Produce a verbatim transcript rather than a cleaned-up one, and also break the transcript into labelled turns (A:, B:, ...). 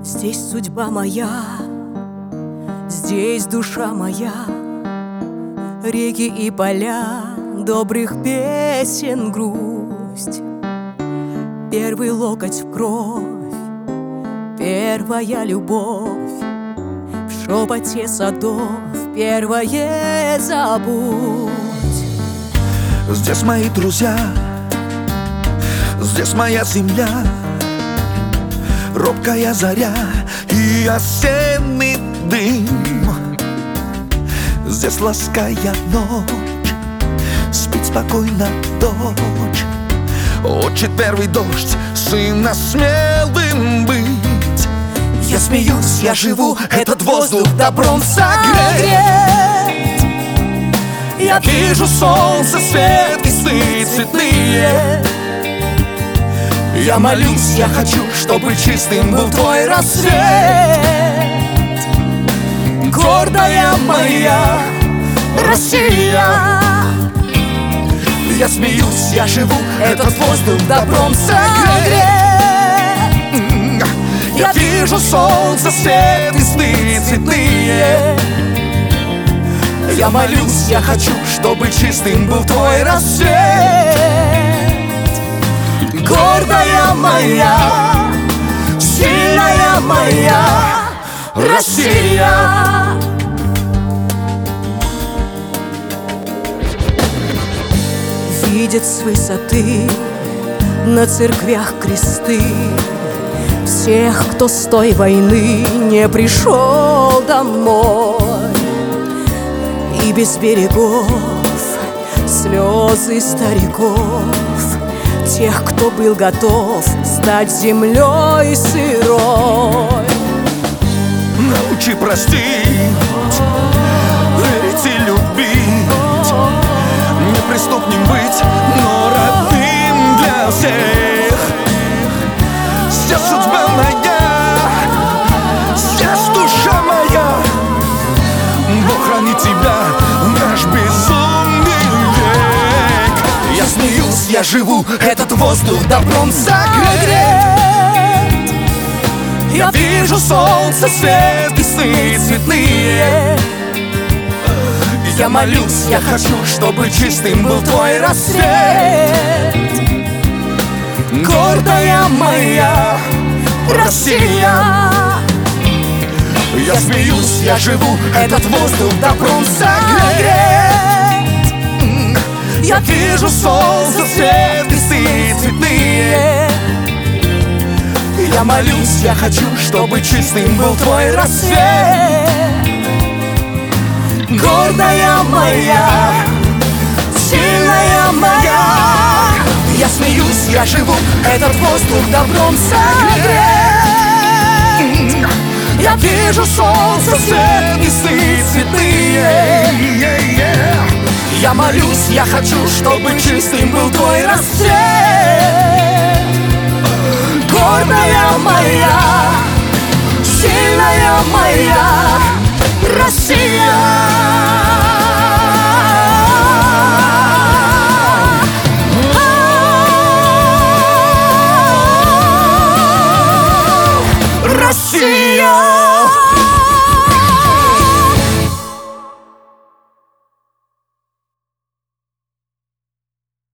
A: Здесь судьба моя, здесь душа моя, реки и поля, добрых песен грусть. Первый локоть в кровь, первая любовь, в шепоте садов первое забудь.
B: Здесь мои друзья, здесь моя земля, робкая заря и осенний дым. Здесь лаская ночь, спит спокойно дочь, учит первый дождь сына смелым быть. Я смеюсь, я живу, этот воздух добром согреть. Я вижу солнце, свет и сны цветные. Я молюсь, я хочу, чтобы чистым был твой рассвет. Гордая моя Россия. Я смеюсь, я живу, этот воздух добром согреть. Я вижу солнце, свет и сны цветные. Я молюсь, я хочу, чтобы чистым был твой рассвет. Гордая моя, сильная моя Россия.
A: Видят с высоты на церквях кресты всех, кто с той войны не пришел домой. И без берегов слезы стариков, тех, кто был готов стать землей сырой.
B: Научи простить, верить и любить, неприступным быть, но родным для всех. Здесь судьба моя, здесь душа моя. Бог хранит тебя в наш безумный век. Я смеюсь, я живу, этот воздух добром согреть. Я вижу солнце, свет и сны цветные. Я молюсь, я хочу, чтобы чистым был твой рассвет. Гордая моя Россия. Я смеюсь, я живу, этот воздух добром согреть. Я вижу солнце, свет и сны цветные. Я молюсь, я хочу, чтобы чистым был твой рассвет. Гордая моя, сильная моя. Я смеюсь, я живу, этот воздух добром согреть. Я вижу солнце, свет и сны цветные. Я молюсь, я хочу, чтобы чистым был твой рассвет. Гордая моя, сильная моя Россия.